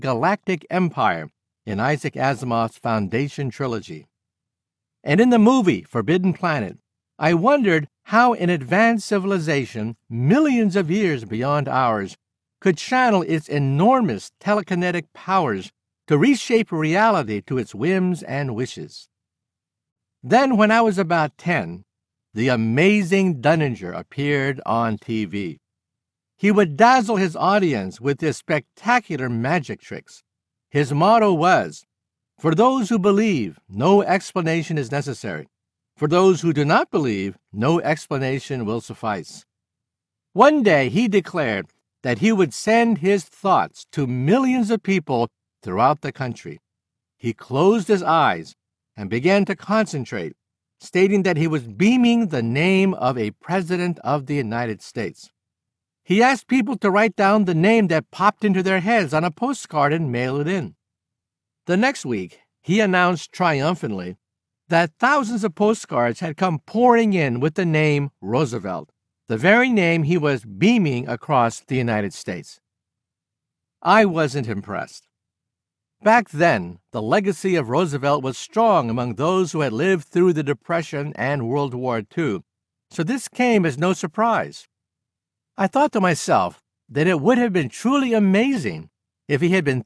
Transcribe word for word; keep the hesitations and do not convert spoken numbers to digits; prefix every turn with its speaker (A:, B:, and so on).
A: galactic empire in Isaac Asimov's Foundation trilogy. And in the movie Forbidden Planet, I wondered how an advanced civilization millions of years beyond ours could channel its enormous telekinetic powers to reshape reality to its whims and wishes. Then, when I was about ten, the amazing Dunninger appeared on T V. He would dazzle his audience with his spectacular magic tricks. His motto was, "For those who believe, no explanation is necessary. For those who do not believe, no explanation will suffice." One day he declared that he would send his thoughts to millions of people throughout the country. He closed his eyes and began to concentrate, stating that he was beaming the name of a president of the United States. He asked people to write down the name that popped into their heads on a postcard and mail it in. The next week, he announced triumphantly that thousands of postcards had come pouring in with the name Roosevelt, the very name he was beaming across the United States. I wasn't impressed. Back then, the legacy of Roosevelt was strong among those who had lived through the Depression and World War Two, so this came as no surprise. I thought to myself that it would have been truly amazing if he had been